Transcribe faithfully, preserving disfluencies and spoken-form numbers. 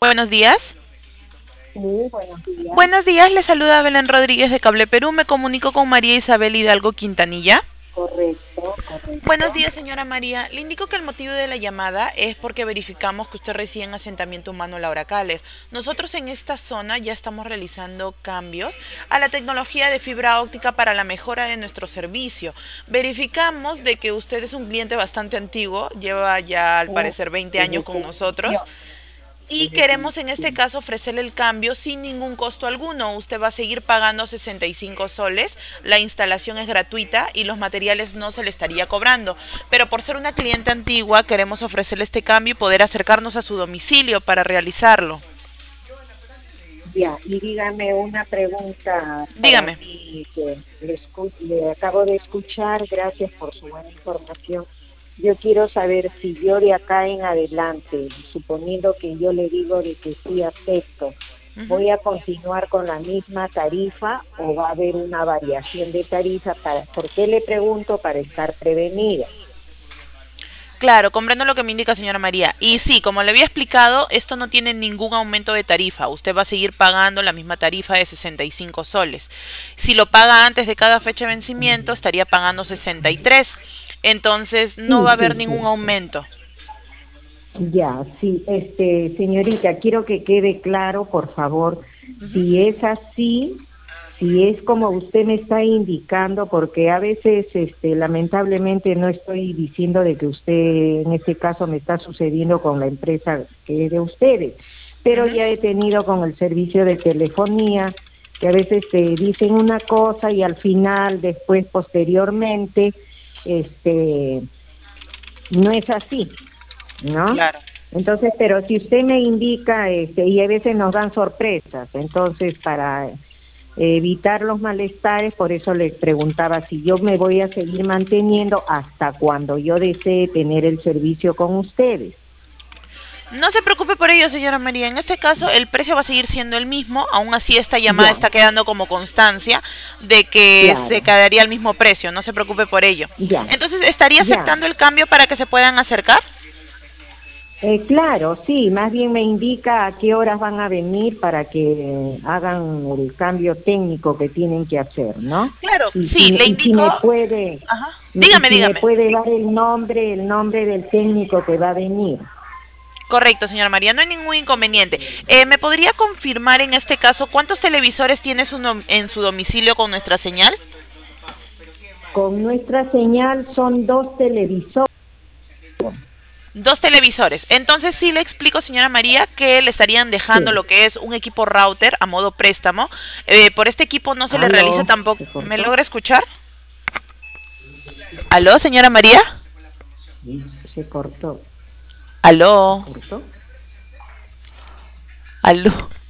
Buenos días. Sí, buenos días. Buenos días, le saluda Belén Rodríguez de Cable Perú. Me comunico con María Isabel Hidalgo Quintanilla. Correcto, Buenos correcto. días, señora María. Le indico que el motivo de la llamada es porque verificamos que usted reside en asentamiento humano Laura Cales. Nosotros en esta zona ya estamos realizando cambios a la tecnología de fibra óptica para la mejora de nuestro servicio. Verificamos de que usted es un cliente bastante antiguo, lleva ya al Uh, parecer veinte años desde con que nosotros. inició, Y desde que queremos en este inició. caso ofrecerle el cambio sin ningún costo alguno. Usted va a seguir pagando sesenta y cinco soles, la instalación es gratuita y los materiales no se le estaría cobrando. Pero por ser una cliente antigua queremos ofrecerle este cambio y poder acercarnos a su domicilio para realizarlo. Ya, y dígame una pregunta para Dígame. mí que le, escu- le acabo de escuchar. Gracias por su buena información. Yo quiero saber si yo de acá en adelante, suponiendo que yo le digo de que sí acepto, Ujú. ¿voy a continuar con la misma tarifa o va a haber una variación de tarifa? Para, ¿por qué le pregunto? Para estar prevenida. Claro, comprendo lo que me indica señora María. Y sí, como le había explicado, esto no tiene ningún aumento de tarifa. Usted va a seguir pagando la misma tarifa de sesenta y cinco soles. Si lo paga antes de cada fecha de vencimiento, estaría pagando sesenta y tres. Entonces, no Sí, va a haber sí, ningún sí, sí. aumento. Ya, sí, este, señorita, quiero que quede claro, por favor, Ujú. si es así, si es como usted me está indicando, porque a veces, este, lamentablemente no estoy diciendo de que usted, en este caso, me está sucediendo con la empresa que es de ustedes, pero Ujú. ya he tenido con el servicio de telefonía, que a veces te dicen una cosa y al final, después, posteriormente, este, no es así. ¿No? Claro. Entonces, pero si usted me indica, este, y a veces nos dan sorpresas, entonces para evitar los malestares, por eso le preguntaba si yo me voy a seguir manteniendo hasta cuando yo desee tener el servicio con ustedes. No se preocupe por ello, señora María. En este caso, el precio va a seguir siendo el mismo. Aún así, esta llamada Ya, está quedando como constancia de que se claro, quedaría al mismo precio. No se preocupe por ello. ya, Entonces, ¿estaría ya. aceptando el cambio para que se puedan acercar? Eh, claro, sí, más bien me indica a qué horas van a venir para que hagan el cambio técnico que tienen que hacer, ¿no? Claro, Y si, sí, me- le y si indico. me puede, Ajá. y Dígame, si me dígame. puede dar el nombre, el nombre del técnico que va a venir. Correcto, señora María, no hay ningún inconveniente. Eh, ¿Me podría confirmar en este caso cuántos televisores tiene su nom- en su domicilio con nuestra señal? Con nuestra señal son dos televisores. Dos televisores. Entonces sí le explico, señora María, que le estarían dejando Sí. lo que es un equipo router a modo préstamo. Eh, por este equipo no se le realiza Aló, tampoco. ¿se ¿Me cortó? logra escuchar? ¿Aló, señora María? Se cortó. ¿Se ¿Aló? cortó? ¿Aló?